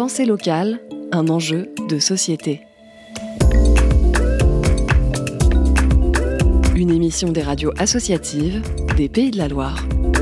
Pensée locale, un enjeu de société. Une émission des radios associatives des Pays de la Loire.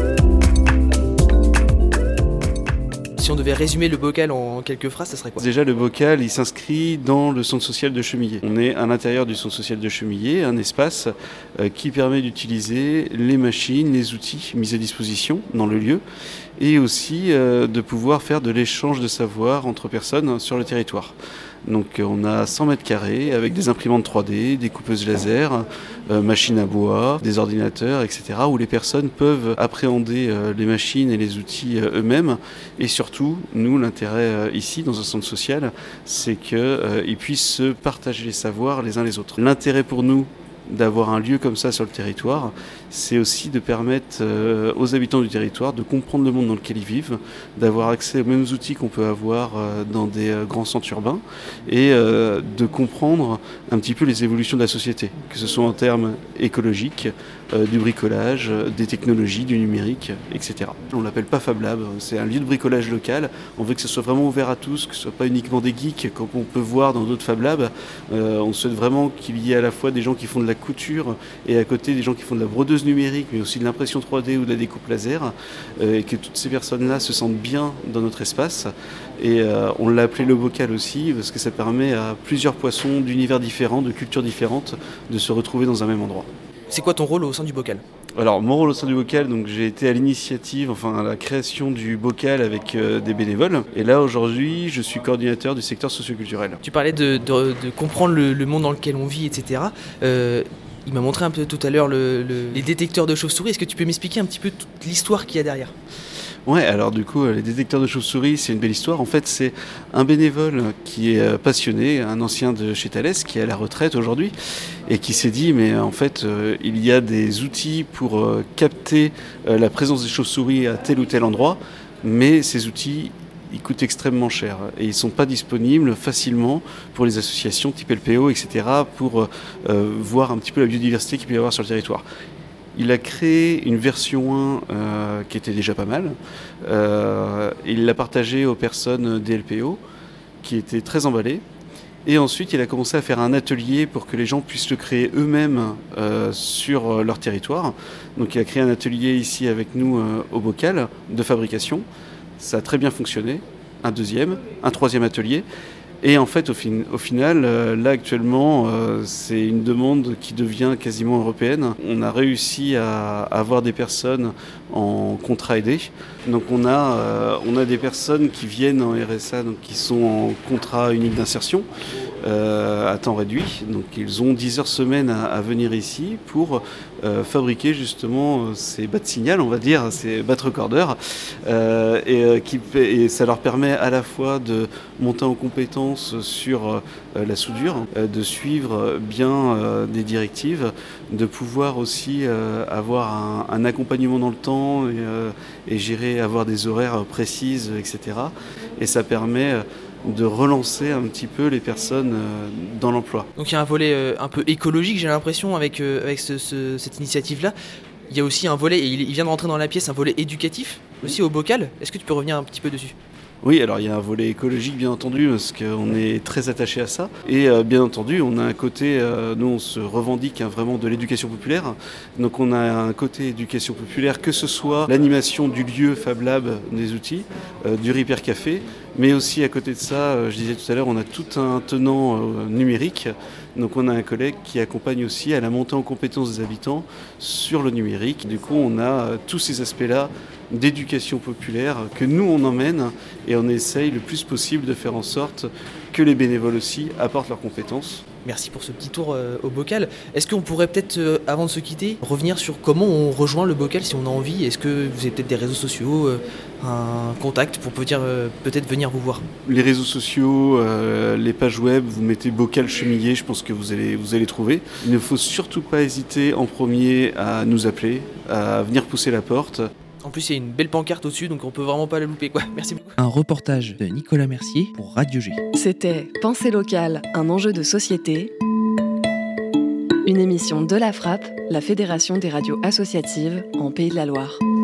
Si on devait résumer le bocal en quelques phrases, ça serait quoi ? Déjà, le bocal, il s'inscrit dans le centre social de Chemillé. On est à l'intérieur du centre social de Chemillé, un espace qui permet d'utiliser les machines, les outils mis à disposition dans le lieu et aussi de pouvoir faire de l'échange de savoir entre personnes sur le territoire. Donc on a 100 mètres carrés avec des imprimantes 3D, des coupeuses laser, machines à bois, des ordinateurs, etc. où les personnes peuvent appréhender les machines et les outils eux-mêmes. Et surtout, nous, l'intérêt ici, dans un centre social, c'est qu'ils puissent se partager les savoirs les uns les autres. L'intérêt pour nous d'avoir un lieu comme ça sur le territoire, c'est aussi de permettre aux habitants du territoire de comprendre le monde dans lequel ils vivent, d'avoir accès aux mêmes outils qu'on peut avoir dans des grands centres urbains et de comprendre un petit peu les évolutions de la société, que ce soit en termes écologiques, du bricolage, des technologies, du numérique, etc. On ne l'appelle pas Fab Lab, c'est un lieu de bricolage local. On veut que ce soit vraiment ouvert à tous, que ce ne soit pas uniquement des geeks comme on peut voir dans d'autres Fab Labs. On souhaite vraiment qu'il y ait à la fois des gens qui font de la couture et à côté des gens qui font de la brodeuse numérique, mais aussi de l'impression 3D ou de la découpe laser, et que toutes ces personnes-là se sentent bien dans notre espace. Et on l'a appelé le bocal aussi, parce que ça permet à plusieurs poissons d'univers différents, de cultures différentes, de se retrouver dans un même endroit. C'est quoi ton rôle au sein du bocal ? Alors, mon rôle au sein du bocal, donc j'ai été à l'initiative, à la création du bocal avec des bénévoles. Et là, aujourd'hui, je suis coordinateur du secteur socioculturel. Tu parlais de comprendre le monde dans lequel on vit, etc. Il m'a montré un peu tout à l'heure les détecteurs de chauves-souris. Est-ce que tu peux m'expliquer un petit peu toute l'histoire qu'il y a derrière ? Ouais, alors du coup, les détecteurs de chauves-souris, c'est une belle histoire. En fait, c'est un bénévole qui est passionné, un ancien de chez Thales, qui est à la retraite aujourd'hui, et qui s'est dit, mais en fait, il y a des outils pour capter la présence des chauves-souris à tel ou tel endroit, mais ces outils, ils coûtent extrêmement cher et ils ne sont pas disponibles facilement pour les associations type LPO, etc., pour voir un petit peu la biodiversité qu'il peut y avoir sur le territoire. Il a créé une version 1 qui était déjà pas mal. Il l'a partagée aux personnes des LPO qui étaient très emballées. Et ensuite, il a commencé à faire un atelier pour que les gens puissent le créer eux-mêmes sur leur territoire. Donc il a créé un atelier ici avec nous au bocal de fabrication. Ça a très bien fonctionné. Un deuxième, un troisième atelier. Et en fait, au final, là actuellement, c'est une demande qui devient quasiment européenne. On a réussi à avoir des personnes en contrat aidé. Donc on a des personnes qui viennent en RSA, donc qui sont en contrat unique d'insertion à temps réduit. Donc ils ont 10 heures semaine à venir ici pour fabriquer justement ces bas de signal, on va dire, ces bas recorders. Et ça leur permet à la fois de monter en compétence sur la soudure, de suivre bien des directives, de pouvoir aussi avoir un accompagnement dans le temps et gérer, avoir des horaires précises, etc. Et ça permet de relancer un petit peu les personnes dans l'emploi. Donc il y a un volet un peu écologique, j'ai l'impression, avec cette initiative-là. Il y a aussi un volet, et il vient de rentrer dans la pièce, un volet éducatif aussi au bocal. Est-ce que tu peux revenir un petit peu dessus ? Oui, alors il y a un volet écologique bien entendu parce qu'on est très attaché à ça et bien entendu on a un côté, nous on se revendique vraiment de l'éducation populaire, donc on a un côté éducation populaire, que ce soit l'animation du lieu Fab Lab des outils, du Repair Café, mais aussi à côté de ça, je disais tout à l'heure, on a tout un tenant numérique. Donc on a un collègue qui accompagne aussi à la montée en compétence des habitants sur le numérique. Du coup on a tous ces aspects-là d'éducation populaire que nous on emmène et on essaye le plus possible de faire en sorte que les bénévoles aussi apportent leurs compétences. Merci pour ce petit tour au bocal. Est-ce qu'on pourrait peut-être, avant de se quitter, revenir sur comment on rejoint le bocal si on a envie ? Est-ce que vous avez peut-être des réseaux sociaux, un contact pour peut-être venir vous voir ? Les réseaux sociaux, les pages web, vous mettez bocal Chemillé, je pense que vous allez trouver. Il ne faut surtout pas hésiter en premier à nous appeler, à venir pousser la porte. En plus, il y a une belle pancarte au-dessus, donc on peut vraiment pas la louper, quoi. Merci beaucoup. Un reportage de Nicolas Mercier pour Radio G. C'était Pensée locale, un enjeu de société. Une émission de la FRAP, la Fédération des radios associatives en Pays de la Loire.